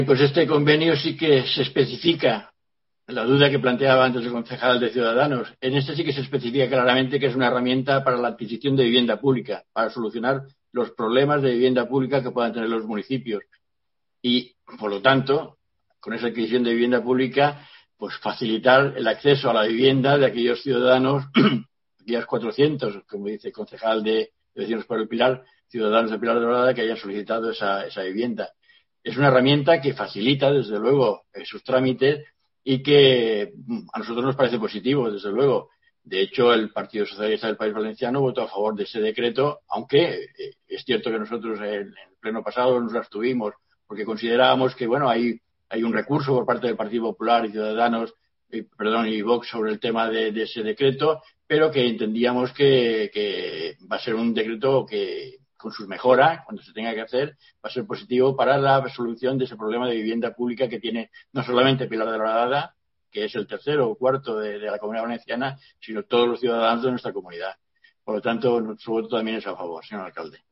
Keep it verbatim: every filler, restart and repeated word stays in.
Pues este convenio sí que se especifica la duda que planteaba antes el concejal de Ciudadanos. En este sí que se especifica claramente que es una herramienta para la adquisición de vivienda pública, para solucionar los problemas de vivienda pública que puedan tener los municipios. Y, por lo tanto, con esa adquisición de vivienda pública, pues facilitar el acceso a la vivienda de aquellos ciudadanos, aquellos cuatrocientos, como dice el concejal de Vecinos por el Pilar, ciudadanos de Pilar de Dorada que hayan solicitado esa, esa vivienda. Es una herramienta que facilita, desde luego, sus trámites y que a nosotros nos parece positivo, desde luego. De hecho, el Partido Socialista del País Valenciano votó a favor de ese decreto, aunque eh, es cierto que nosotros en el pleno pasado nos abstuvimos porque considerábamos que, bueno, hay, hay un recurso por parte del Partido Popular y Ciudadanos, eh, perdón, y Vox sobre el tema de, de ese decreto, pero que entendíamos que, que va a ser un decreto que, con sus mejoras, cuando se tenga que hacer, va a ser positivo para la resolución de ese problema de vivienda pública que tiene no solamente Pilar de la Dorada, que es el tercero o cuarto de, de la Comunidad Valenciana, sino todos los ciudadanos de nuestra comunidad. Por lo tanto, nuestro voto también es a favor, señor alcalde.